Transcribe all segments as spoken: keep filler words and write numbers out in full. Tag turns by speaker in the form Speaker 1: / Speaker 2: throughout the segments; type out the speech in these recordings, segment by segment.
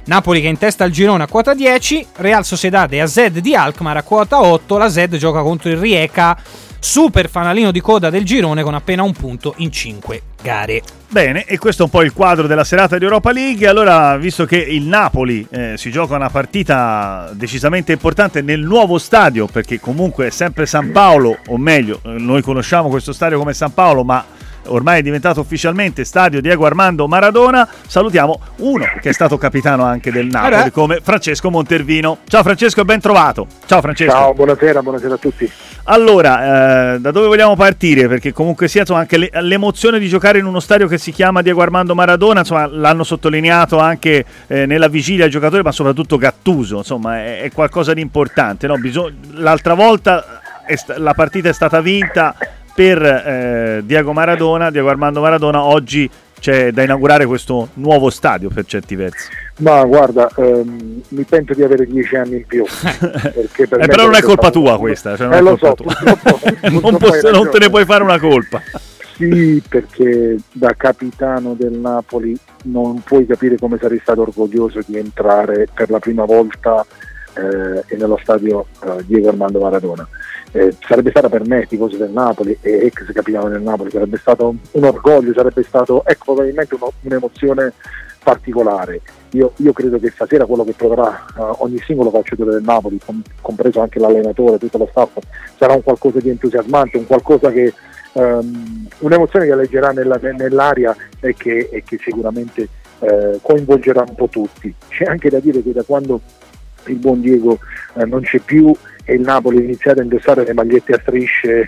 Speaker 1: Napoli che è in testa al girone a quota dieci, Real Sociedad e A Z di Alkmaar a quota otto. La Z gioca contro il Rijeka, super fanalino di coda del girone con appena un punto in cinque gare.
Speaker 2: Bene, e questo è un po' il quadro della serata di Europa League. Allora, visto che il Napoli eh, si gioca una partita decisamente importante nel nuovo stadio, perché comunque è sempre San Paolo, o meglio, noi conosciamo questo stadio come San Paolo, ma ormai è diventato ufficialmente stadio Diego Armando Maradona, salutiamo uno che è stato capitano anche del Napoli, allora, come Francesco Montervino. Ciao Francesco e ben trovato. Ciao Francesco.
Speaker 3: Ciao, buonasera, buonasera a tutti.
Speaker 2: Allora, eh, da dove vogliamo partire? Perché comunque sia, insomma, anche le, l'emozione di giocare in uno stadio che si chiama Diego Armando Maradona, insomma, l'hanno sottolineato anche eh, nella vigilia ai giocatori, ma soprattutto Gattuso, insomma, è, è qualcosa di importante, no? Bisog- l'altra volta è st- la partita è stata vinta per eh, Diego Maradona, Diego Armando Maradona. Oggi c'è da inaugurare questo nuovo stadio per certi versi.
Speaker 3: Ma guarda, ehm, mi pento di avere dieci anni in più. Perché per
Speaker 2: eh, però non è colpa tua un... questa, cioè non,
Speaker 3: eh,
Speaker 2: è
Speaker 3: lo
Speaker 2: colpa
Speaker 3: so,
Speaker 2: tua.
Speaker 3: purtroppo, purtroppo
Speaker 2: non, posso, non te ne puoi fare una colpa.
Speaker 3: Sì, perché da capitano del Napoli non puoi capire come sarei stato orgoglioso di entrare per la prima volta eh, nello stadio eh, Diego Armando Maradona. Eh, sarebbe stata per me, tifoso del Napoli e ex capitano del Napoli, sarebbe stato un, un orgoglio, sarebbe stato, ecco, probabilmente uno, un'emozione particolare. Io, io credo che stasera quello che proverà uh, ogni singolo calciatore del Napoli, com- compreso anche l'allenatore, tutto lo staff, sarà un qualcosa di entusiasmante, un qualcosa che um, un'emozione che leggerà nella, nell'aria e che, e che sicuramente uh, coinvolgerà un po' tutti. C'è anche da dire che da quando il buon Diego uh, non c'è più e il Napoli ha iniziato a indossare le magliette a strisce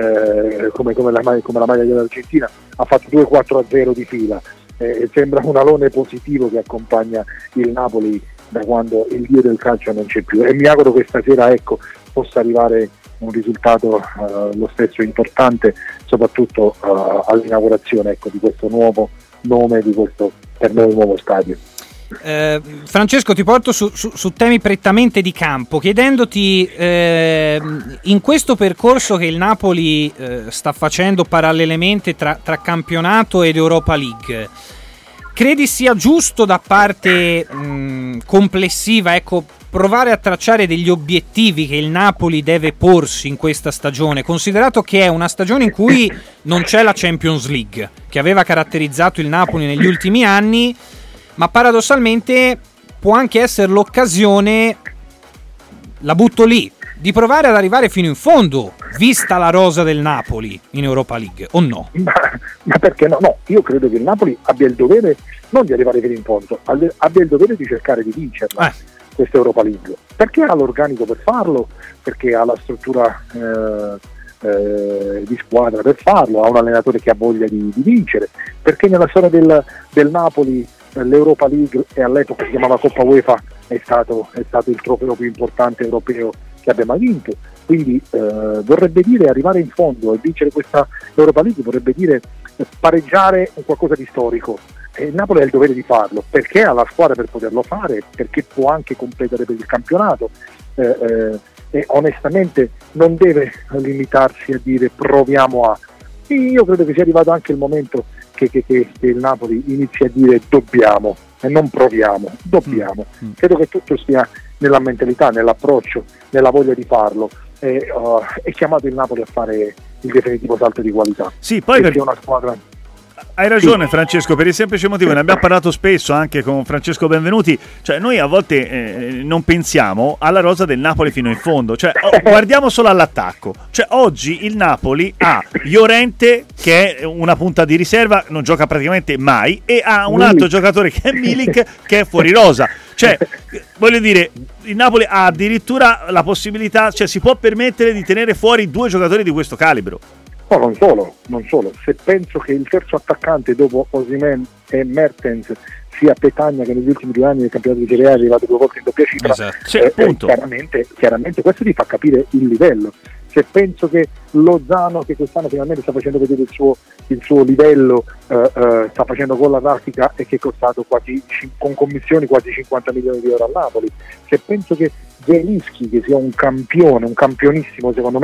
Speaker 3: eh, come, come, la, come la maglia dell'Argentina, ha fatto due quattro a zero di fila. Eh, sembra un alone positivo che accompagna il Napoli da quando il dio del calcio non c'è più, e mi auguro che stasera, ecco, possa arrivare un risultato uh, lo stesso importante, soprattutto uh, all'inaugurazione, ecco, di questo nuovo nome, di questo per noi nuovo stadio.
Speaker 1: Eh, Francesco, ti porto su, su, su temi prettamente di campo, chiedendoti eh, in questo percorso che il Napoli eh, sta facendo parallelamente tra, tra campionato ed Europa League, credi sia giusto da parte mh, complessiva, ecco, provare a tracciare degli obiettivi che il Napoli deve porsi in questa stagione, considerato che è una stagione in cui non c'è la Champions League che aveva caratterizzato il Napoli negli ultimi anni, ma paradossalmente può anche essere l'occasione, la butto lì, di provare ad arrivare fino in fondo, vista la rosa del Napoli in Europa League, o no?
Speaker 3: Ma, ma perché no? No, io credo che il Napoli abbia il dovere non di arrivare fino in fondo, abbia il dovere di cercare di vincerla, eh. questa Europa League, perché ha l'organico per farlo, perché ha la struttura eh, eh, di squadra per farlo, ha un allenatore che ha voglia di, di vincere, perché nella storia del, del Napoli l'Europa League, e all'epoca si chiamava Coppa UEFA, è stato, è stato il trofeo più importante europeo che abbia mai vinto, quindi eh, vorrebbe dire arrivare in fondo e vincere questa Europa League, vorrebbe dire pareggiare un qualcosa di storico, e il Napoli ha il dovere di farlo, perché ha la squadra per poterlo fare, perché può anche competere per il campionato eh, eh, e onestamente non deve limitarsi a dire proviamo a. Io credo che sia arrivato anche il momento Che, che, che il Napoli inizi a dire dobbiamo e non proviamo, dobbiamo. Mm. Credo che tutto stia nella mentalità, nell'approccio, nella voglia di farlo, e uh, è chiamato il Napoli a fare il definitivo salto di qualità.
Speaker 2: Sì, poi
Speaker 3: perché
Speaker 2: per...
Speaker 3: una squadra.
Speaker 2: Hai ragione, sì. Francesco, per il semplice motivo, ne abbiamo parlato spesso anche con Francesco Benvenuti, cioè noi a volte eh, non pensiamo alla rosa del Napoli fino in fondo, cioè oh, guardiamo solo all'attacco, cioè oggi il Napoli ha Llorente che è una punta di riserva, non gioca praticamente mai, e ha un altro giocatore che è Milik che è fuori rosa, cioè voglio dire, il Napoli ha addirittura la possibilità, cioè si può permettere di tenere fuori due giocatori di questo calibro.
Speaker 3: No, non solo, non solo. Se penso che il terzo attaccante dopo Osimhen e Mertens sia Petagna, che negli ultimi due anni del campionato di Serie A è arrivato due volte in doppia cifra,
Speaker 2: esatto. Sì,
Speaker 3: eh, eh, chiaramente, chiaramente questo ti fa capire il livello. Se penso che Lozano, che quest'anno finalmente sta facendo vedere il suo, il suo livello, eh, eh, sta facendo gol a raffica e che è costato quasi, con commissioni, quasi cinquanta milioni di euro al Napoli, se penso che Zelinski, che sia un campione, un campionissimo secondo me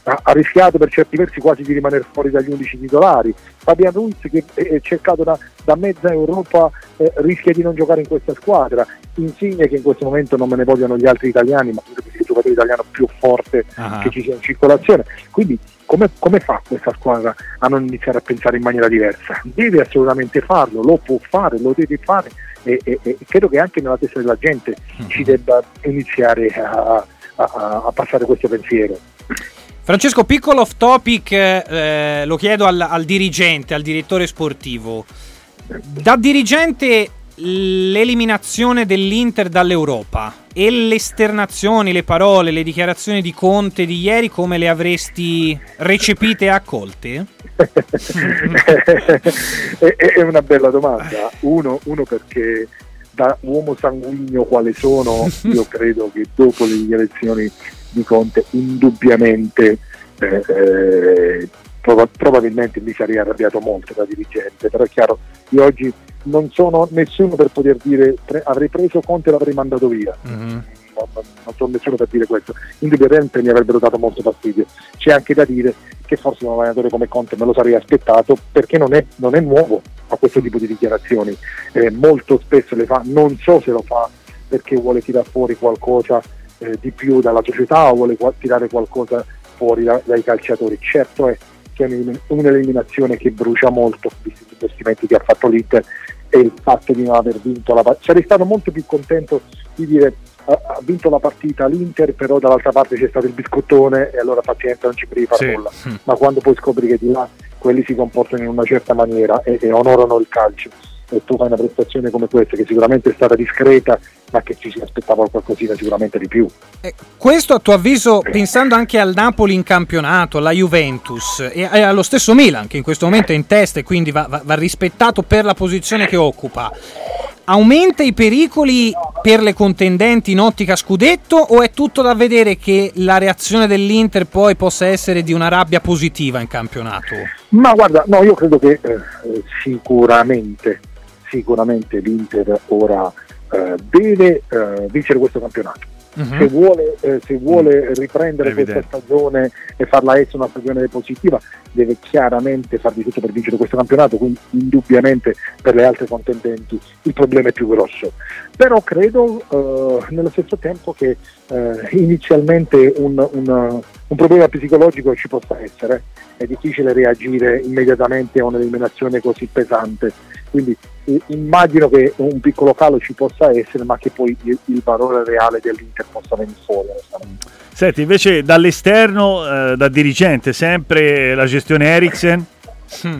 Speaker 3: ha, ha rischiato per certi versi quasi di rimanere fuori dagli undici titolari. Fabian Ruiz, che è cercato da, da mezza Europa, eh, rischia di non giocare in questa squadra. Insigne, che in questo momento non me ne vogliono gli altri italiani, ma credo che sia il giocatore italiano più forte uh-huh. che ci sia in circolazione. Quindi come, come fa questa squadra a non iniziare a pensare in maniera diversa? Deve assolutamente farlo, lo può fare, lo deve fare, e, e, e credo che anche nella testa della gente uh-huh. ci debba iniziare a, a, a passare questo pensiero.
Speaker 1: Francesco, piccolo off topic, eh, lo chiedo al, al dirigente, al direttore sportivo. Da dirigente, l'eliminazione dell'Inter dall'Europa e le esternazioni, le parole, le dichiarazioni di Conte di ieri, come le avresti recepite e accolte?
Speaker 3: È una bella domanda. Uno, uno perché da uomo sanguigno quale sono, io credo che dopo le dichiarazioni di Conte indubbiamente eh, eh, prov- probabilmente mi sarei arrabbiato molto da dirigente, però è chiaro, io oggi non sono nessuno per poter dire pre- avrei preso Conte e l'avrei mandato via. Mm-hmm. non, non sono nessuno per dire questo, indubbiamente mi avrebbero dato molto fastidio. C'è anche da dire che forse un allenatore come Conte me lo sarei aspettato, perché non è, non è nuovo a questo tipo di dichiarazioni, eh, molto spesso le fa, non so se lo fa perché vuole tirare fuori qualcosa Eh, di più dalla società o vuole tirare qualcosa fuori da, dai calciatori. Certo è che è un'eliminazione che brucia molto, visti gli investimenti che ha fatto l'Inter e il fatto di non aver vinto la partita. Sarei stato molto più contento di dire ha, ha vinto la partita l'Inter, però dall'altra parte c'è stato il biscottone e allora pazienza, non ci devi fare sì. nulla. Ma quando poi scopri che di là quelli si comportano in una certa maniera e, e onorano il calcio, e tu fai una prestazione come questa, che sicuramente è stata discreta, ma che ci si aspettava qualcosina sicuramente di più.
Speaker 1: Eh, questo a tuo avviso, pensando anche al Napoli in campionato, alla Juventus e, e allo stesso Milan, che in questo momento è in testa e quindi va, va, va rispettato per la posizione che occupa, aumenta i pericoli per le contendenti in ottica scudetto, o è tutto da vedere che la reazione dell'Inter poi possa essere di una rabbia positiva in campionato?
Speaker 3: Ma guarda, no, io credo che eh, sicuramente sicuramente l'Inter ora eh, deve eh, vincere questo campionato. Uh-huh. Se vuole, eh, se vuole riprendere questa stagione e farla essere una stagione positiva, deve chiaramente far di tutto per vincere questo campionato, quindi indubbiamente per le altre contendenti il problema è più grosso. Però credo eh, nello stesso tempo che eh, inizialmente un, un, un problema psicologico ci possa essere. È difficile reagire immediatamente a un'eliminazione così pesante, quindi eh, immagino che un piccolo calo ci possa essere, ma che poi il, il valore reale dell'Inter possa venire fuori.
Speaker 2: Senti, invece dall'esterno, eh, da dirigente, sempre la gestione Eriksen?
Speaker 3: Hmm.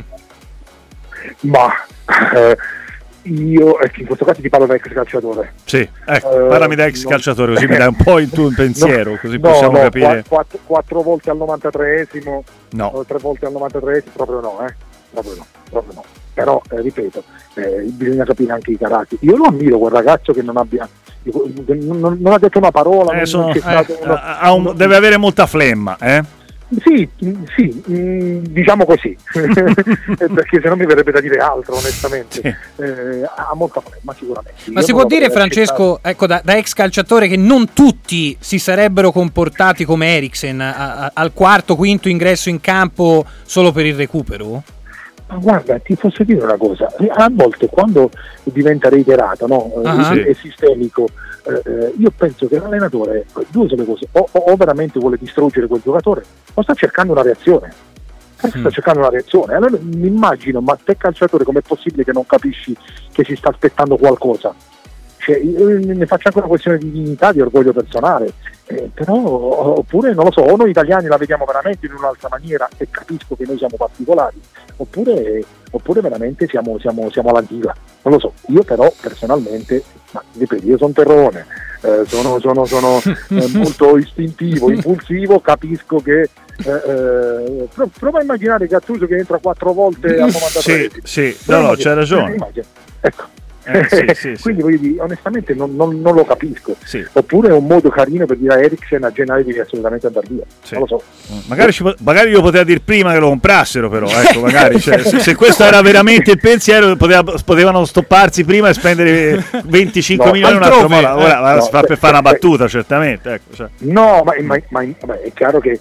Speaker 3: Ma eh, io eh, in questo caso ti parlo da ex calciatore.
Speaker 2: Sì, ecco, eh, parlami da ex non... calciatore, così mi dai un po' il tuo pensiero, no, così possiamo
Speaker 3: no,
Speaker 2: capire.
Speaker 3: Quattro, quattro volte al novantatreesimo,
Speaker 2: no.
Speaker 3: tre volte al novantatreesimo, proprio no, eh? proprio no, proprio no. Però eh, ripeto, eh, bisogna capire anche i caratteri. Io lo ammiro quel ragazzo che non abbia non, non ha detto una parola,
Speaker 2: eh,
Speaker 3: non
Speaker 2: sono,
Speaker 3: c'è stato
Speaker 2: eh,
Speaker 3: uno,
Speaker 2: ha un,
Speaker 3: uno,
Speaker 2: deve avere molta flemma, eh?
Speaker 3: Sì, sì, diciamo così, perché se no mi verrebbe da dire altro, onestamente. Sì. Eh, ha molta flemma sicuramente.
Speaker 1: Ma
Speaker 3: Io
Speaker 1: si può dire, Francesco, ecco, da, da ex calciatore, che non tutti si sarebbero comportati come Eriksen a, a, al quarto, quinto ingresso in campo solo per il recupero?
Speaker 3: Ma guarda, ti posso dire una cosa, a volte quando diventa reiterato, no, uh-huh. è, è sistemico, eh, io penso che l'allenatore, due sono le cose, o, o veramente vuole distruggere quel giocatore, o sta cercando una reazione, sta mm. cercando una reazione. Allora mi immagino, ma te calciatore com'è possibile che non capisci che si sta aspettando qualcosa? Cioè, io ne faccio anche una questione di dignità, di orgoglio personale, eh, però oppure non lo so, o noi italiani la vediamo veramente in un'altra maniera e capisco che noi siamo particolari, oppure, oppure veramente siamo, siamo, siamo all'antica, non lo so. Io però personalmente, ma ripeto, io sono terrone, eh, sono, sono, sono eh, molto istintivo, impulsivo, capisco che eh, eh, pro- prova a immaginare Gattuso che entra quattro volte al novantatré.
Speaker 2: Sì, sì, no, no, c'è ragione.
Speaker 3: Ecco.
Speaker 2: Eh, sì, sì,
Speaker 3: Quindi
Speaker 2: sì.
Speaker 3: voglio dire, onestamente non, non, non lo capisco.
Speaker 2: Sì.
Speaker 3: Oppure è un modo carino per dire a Eriksen a gennaio devi assolutamente andare via.
Speaker 2: Sì.
Speaker 3: Non lo so.
Speaker 2: Magari, ci, magari io poteva dire prima che lo comprassero, però ecco, magari cioè, se, se questo era veramente il pensiero poteva, potevano stopparsi prima e spendere venticinque
Speaker 3: No,
Speaker 2: milioni in un altro
Speaker 1: altrove,
Speaker 2: modo. Ora
Speaker 3: no,
Speaker 2: si fa
Speaker 3: beh,
Speaker 2: per fare una
Speaker 3: beh,
Speaker 2: battuta, certamente. Ecco, cioè.
Speaker 3: No, ma, ma, ma vabbè, è chiaro che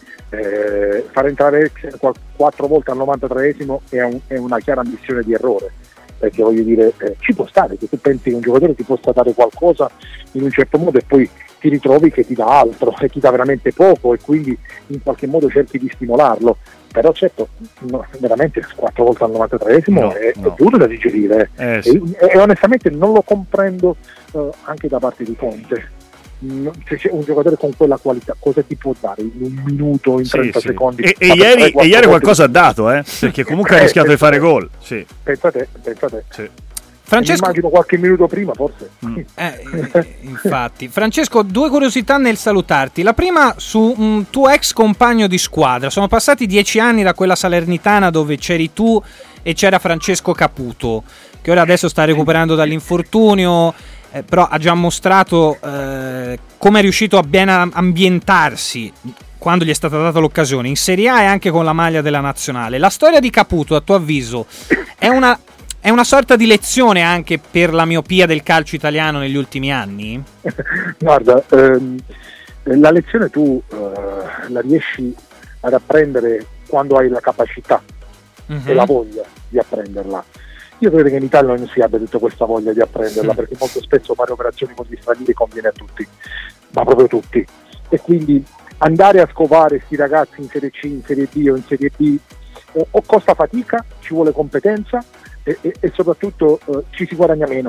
Speaker 3: eh, fare entrare Eriksen quattro volte al novantatreesimo è, un, è una chiara ammissione di errore, perché voglio dire, eh, ci può stare che tu pensi che un giocatore ti possa dare qualcosa in un certo modo e poi ti ritrovi che ti dà altro e ti dà veramente poco e quindi in qualche modo cerchi di stimolarlo. Però certo, no, veramente quattro volte al novantatreesimo
Speaker 2: No,
Speaker 3: è,
Speaker 2: no.
Speaker 3: è duro da digerire
Speaker 2: Eh, sì.
Speaker 3: e, e onestamente non lo comprendo eh, anche da parte di Conte. No, se c'è un giocatore con quella qualità, cosa ti può dare in un minuto, in
Speaker 2: Sì,
Speaker 3: trenta
Speaker 2: sì.
Speaker 3: secondi?
Speaker 2: E, e
Speaker 3: Ma per
Speaker 2: ieri,
Speaker 3: tre,
Speaker 2: e
Speaker 3: quattro
Speaker 2: ieri
Speaker 3: volte-
Speaker 2: qualcosa ha dato, eh? Perché comunque ha
Speaker 3: Eh,
Speaker 2: rischiato di fare
Speaker 3: pensate.
Speaker 2: gol. Sì,
Speaker 3: Pensate, pensate.
Speaker 2: sì.
Speaker 1: Francesco,
Speaker 3: Immagino qualche minuto prima forse.
Speaker 2: Mm.
Speaker 1: Eh, eh, infatti, Francesco, due curiosità nel salutarti. La prima su un tuo ex compagno di squadra. Sono passati dieci anni da quella Salernitana dove c'eri tu e c'era Francesco Caputo, che ora adesso sta recuperando dall'infortunio, eh, però ha già mostrato eh, come è riuscito a ben ambientarsi quando gli è stata data l'occasione in Serie A e anche con la maglia della nazionale. La storia di Caputo, a tuo avviso, è una È una sorta di lezione anche per la miopia del calcio italiano negli ultimi anni?
Speaker 3: Guarda, ehm, la lezione tu eh, la riesci ad apprendere quando hai la capacità
Speaker 1: Mhm.
Speaker 3: e la voglia di apprenderla. Io credo che in Italia non si abbia tutta questa voglia di apprenderla,
Speaker 1: Mm.
Speaker 3: perché molto spesso fare operazioni con gli stranieri conviene a tutti, ma proprio tutti. E quindi andare a scovare questi ragazzi in Serie C, in Serie B o in Serie B eh, o costa fatica, ci vuole competenza e, e, e soprattutto eh, ci si guadagna meno.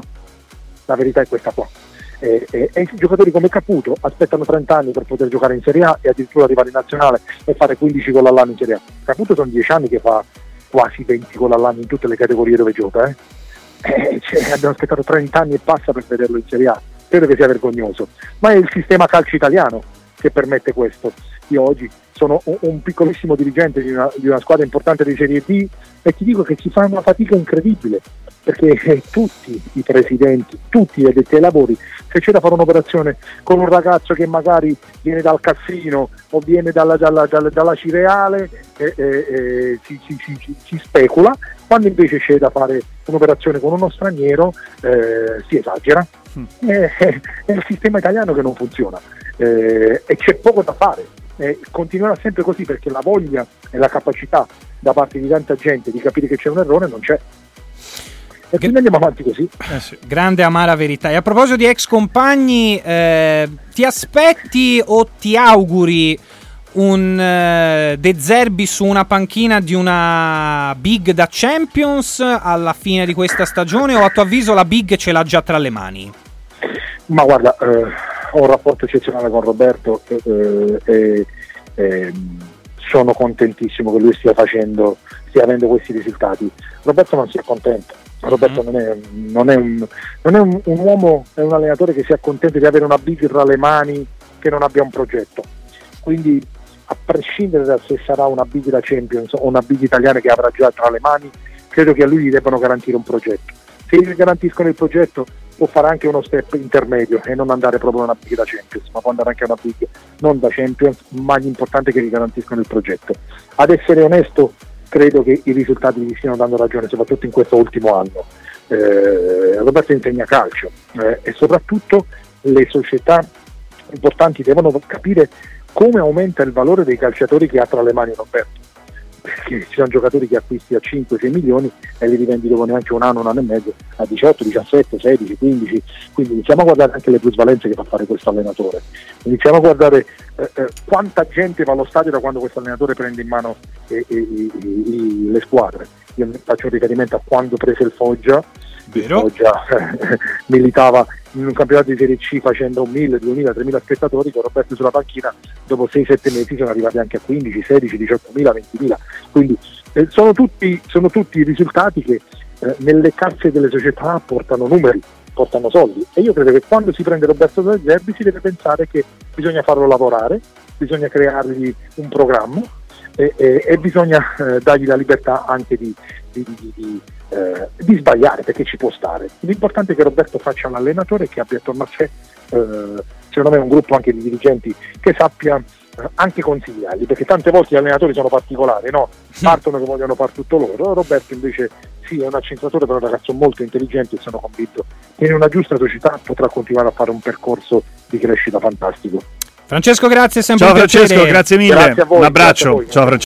Speaker 3: La verità è questa qua. E, e, e i giocatori come Caputo aspettano trenta anni per poter giocare in Serie A e addirittura arrivare in nazionale e fare quindici gol all'anno in Serie A. Caputo sono dieci anni che fa quasi venti gol all'anno in tutte le categorie dove gioca. Eh? Eh, cioè, abbiamo aspettato trenta anni e passa per vederlo in Serie A. Credo che sia vergognoso. Ma è il sistema calcio italiano che permette questo. Io oggi sono un, un piccolissimo dirigente di una, di una squadra importante di Serie D e ti dico che si fa una fatica incredibile, perché eh, tutti i presidenti, tutti gli addetti ai lavori, se c'è da fare un'operazione con un ragazzo che magari viene dal Cassino o viene dalla, dalla, dalla, dalla Cireale, eh, eh, eh, si, si, si, si specula, quando invece c'è da fare un'operazione con uno straniero eh, si esagera. Mm. Eh, eh, è il sistema italiano che non funziona eh, e c'è poco da fare. Eh, continuerà sempre così, perché la voglia e la capacità da parte di tanta gente di capire che c'è un errore non c'è. E quindi andiamo avanti così.
Speaker 1: Eh sì. Grande amara verità. E a proposito di ex compagni, eh, ti aspetti o ti auguri un eh, De Zerbi su una panchina di una big da Champions alla fine di questa stagione, o a tuo avviso la big ce l'ha già tra le mani?
Speaker 3: Ma guarda, eh, ho un rapporto eccezionale con Roberto eh, e eh, sono contentissimo che lui stia facendo, stia avendo questi risultati. Roberto non si accontenta. Roberto mm-hmm. non è, non è, un, non è un, un uomo, è un allenatore che si accontenta di avere una big tra le mani, che non abbia un progetto. Quindi, a prescindere da se sarà una big da Champions o una big italiana che avrà già tra le mani, credo che a lui gli debbano garantire un progetto. Se gli garantiscono il progetto, può fare anche uno step intermedio e non andare proprio a una big da Champions, ma può andare anche a una big non da Champions, ma l'importante è che gli garantiscono il progetto. Ad essere onesto, credo che i risultati gli stiano dando ragione, soprattutto in questo ultimo anno. Eh, Roberto insegna calcio eh, e soprattutto le società importanti devono capire come aumenta il valore dei calciatori che ha tra le mani Roberto, perché ci sono giocatori che acquisti a cinque sei milioni e li rivendi dopo neanche un anno, un anno e mezzo a diciotto, diciassette, sedici, quindici. Quindi iniziamo a guardare anche le plusvalenze che fa fare questo allenatore, iniziamo a guardare eh, eh, quanta gente va allo stadio da quando questo allenatore prende in mano eh, eh, eh, le squadre. Io faccio un riferimento a quando prese il Foggia.
Speaker 1: Vero?
Speaker 3: Foggia eh, militava in un campionato di Serie C facendo mille, duemila, tremila spettatori, con Roberto sulla panchina dopo sei sette mesi sono arrivati anche a quindici, sedici, diciottomila, ventimila. Quindi eh, sono, tutti, sono tutti risultati che eh, nelle casse delle società portano numeri, portano soldi, e io credo che quando si prende Roberto De Zerbi si deve pensare che bisogna farlo lavorare, bisogna creargli un programma e, e, e bisogna eh, dargli la libertà anche di, di, di, di, eh, di sbagliare, perché ci può stare. L'importante è che Roberto faccia l'allenatore e che abbia attorno a sé eh, secondo me un gruppo anche di dirigenti che sappia eh, anche consigliarli, perché tante volte gli allenatori sono particolari, no? Partono che vogliono far tutto loro. Roberto invece sì, è un accentratore, però è un ragazzo molto intelligente e sono convinto che in una giusta società potrà continuare a fare un percorso di crescita fantastico.
Speaker 1: Francesco, grazie, sempre
Speaker 2: ciao
Speaker 1: un
Speaker 2: Francesco,
Speaker 1: piacere.
Speaker 2: grazie mille,
Speaker 3: Grazie a voi,
Speaker 2: un abbraccio,
Speaker 3: grazie a voi.
Speaker 2: ciao Francesco.